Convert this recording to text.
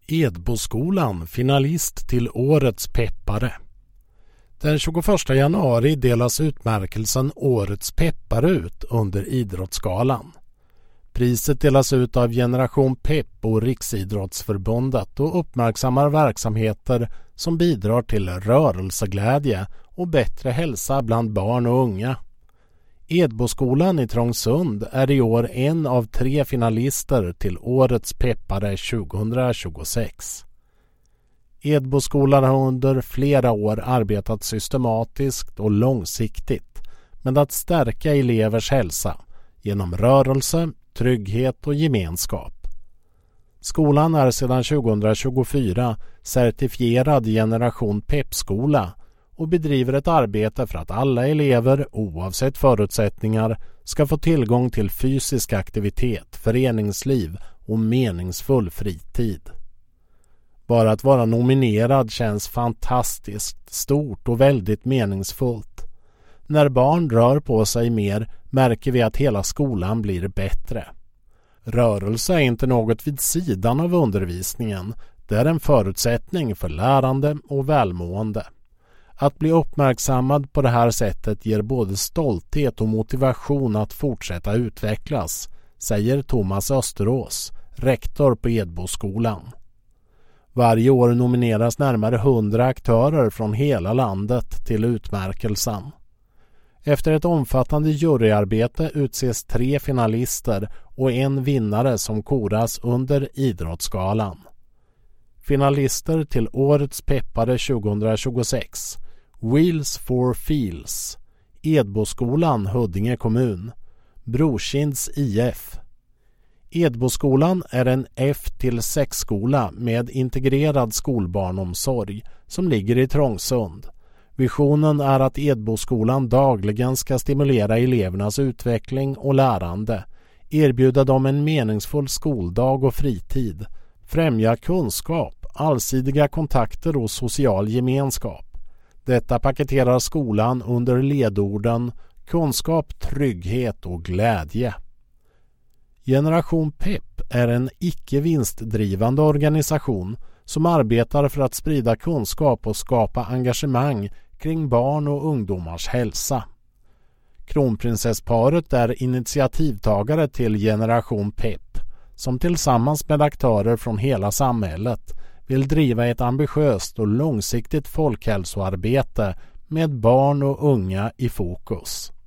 Edboskolan finalist till Årets peppare. Den 21 januari delas utmärkelsen Årets peppare ut under Idrottsgalan. Priset delas ut av Generation Pepp och Riksidrottsförbundet och uppmärksammar verksamheter som bidrar till rörelseglädje och bättre hälsa bland barn och unga. Edboskolan i Trångsund är i år en av 3 finalister till Årets peppare 2026. Edboskolan har under flera år arbetat systematiskt och långsiktigt med att stärka elevers hälsa genom rörelse, trygghet och gemenskap. Skolan är sedan 2024 certifierad Generation Pepp-skola och bedriver ett arbete för att alla elever, oavsett förutsättningar, ska få tillgång till fysisk aktivitet, föreningsliv och meningsfull fritid. Bara att vara nominerad känns fantastiskt, stort och väldigt meningsfullt. När barn rör på sig mer märker vi att hela skolan blir bättre. Rörelse är inte något vid sidan av undervisningen, det är en förutsättning för lärande och välmående. Att bli uppmärksammad på det här sättet ger både stolthet och motivation att fortsätta utvecklas, säger Thomas Österås, rektor på Edboskolan. Varje år nomineras närmare 100 aktörer från hela landet till utmärkelsen. Efter ett omfattande juryarbete utses 3 finalister och en vinnare som koras under Idrottsgalan. Finalister till Årets peppare 2026: Wheels for Feels, Edboskolan Huddinge kommun, Brorsinds IF. Edboskolan är en F-6-skola med integrerad skolbarnomsorg som ligger i Trångsund. Visionen är att Edboskolan dagligen ska stimulera elevernas utveckling och lärande, erbjuda dem en meningsfull skoldag och fritid, främja kunskap, allsidiga kontakter och social gemenskap. Detta paketerar skolan under ledorden kunskap, trygghet och glädje. Generation Pepp är en icke-vinstdrivande organisation som arbetar för att sprida kunskap och skapa engagemang kring barn och ungdomars hälsa. Kronprinsessparet är initiativtagare till Generation Pepp som tillsammans med aktörer från hela samhället vill driva ett ambitiöst och långsiktigt folkhälsoarbete med barn och unga i fokus.